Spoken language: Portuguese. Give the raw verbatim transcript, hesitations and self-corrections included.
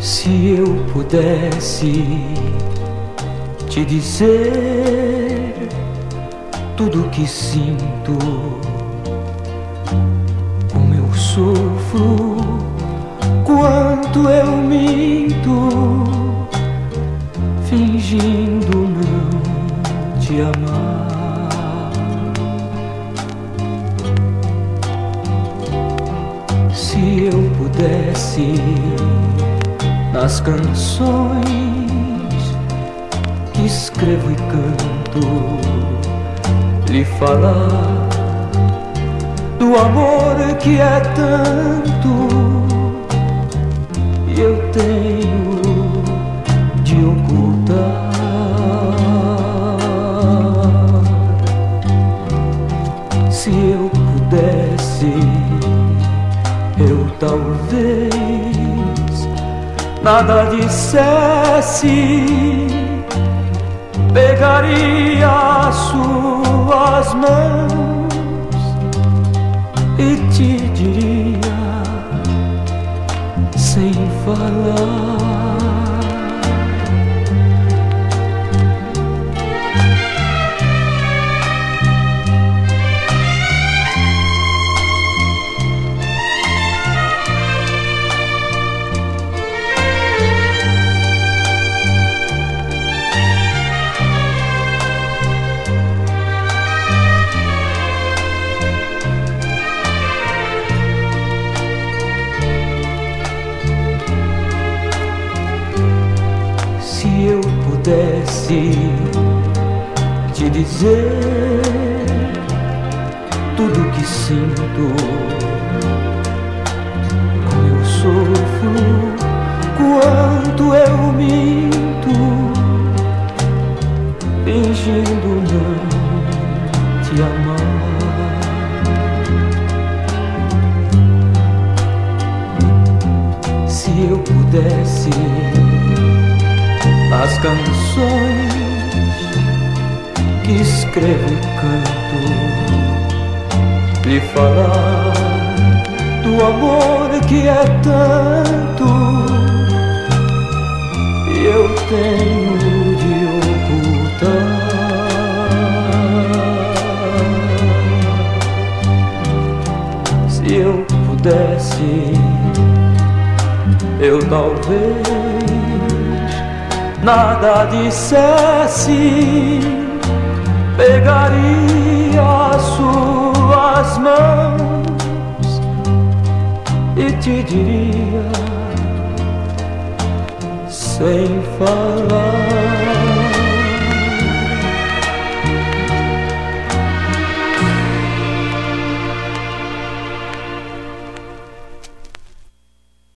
Se eu pudesse te dizer tudo que sinto, como eu sofro, quanto eu minto, fingindo não te amar. Se eu pudesse, nas canções que escrevo e canto, lhe falar do amor que é tanto, e eu tenho de ocultar. Se eu pudesse, eu talvez nada dissesse, pegaria as suas mãos e te diria sem falar. Se eu pudesse te dizer tudo que sinto, como eu sofro, quanto eu minto, fingindo não te amar. Se eu pudesse, as canções que escrevo e canto, lhe falar do amor que é tanto, e eu tenho de ocultar. Se eu pudesse, eu talvez nada dissesse, pegaria as suas mãos e te diria sem falar.